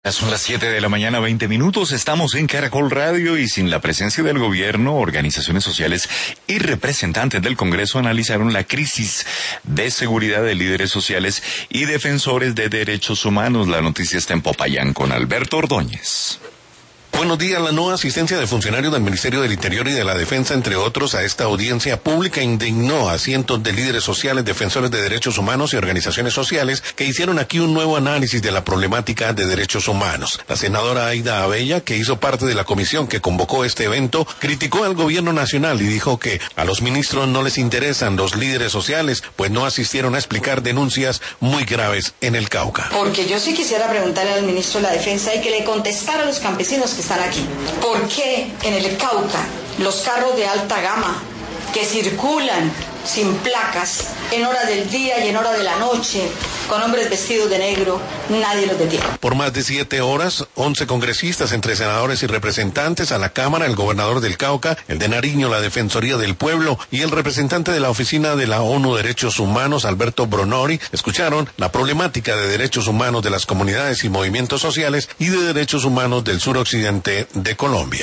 Son las 7 de la mañana, 20 minutos. Estamos en Caracol Radio y sin la presencia del gobierno, organizaciones sociales y representantes del Congreso analizaron la crisis de seguridad de líderes sociales y defensores de derechos humanos. La noticia está en Popayán con Alberto Ordóñez. Buenos días. La no asistencia de funcionarios del Ministerio del Interior y de la Defensa, entre otros, a esta audiencia pública indignó a cientos de líderes sociales, defensores de derechos humanos y organizaciones sociales que hicieron aquí un nuevo análisis de la problemática de derechos humanos. La senadora Aida Abella, que hizo parte de la comisión que convocó este evento, criticó al gobierno nacional y dijo que a los ministros no les interesan los líderes sociales, pues no asistieron a explicar denuncias muy graves en el Cauca. Porque yo sí quisiera preguntarle al ministro de la Defensa y que le contestara a los campesinos que están aquí. ¿Por qué en el Cauca los carros de alta gama que circulan sin placas en hora del día y en hora de la noche con hombres vestidos de negro, nadie los detiene? Por más de 7 horas, 11 congresistas, entre senadores y representantes a la Cámara, el gobernador del Cauca, el de Nariño, la Defensoría del Pueblo y el representante de la Oficina de la ONU Derechos Humanos, Alberto Bronori, escucharon la problemática de derechos humanos de las comunidades y movimientos sociales y de derechos humanos del suroccidente de Colombia.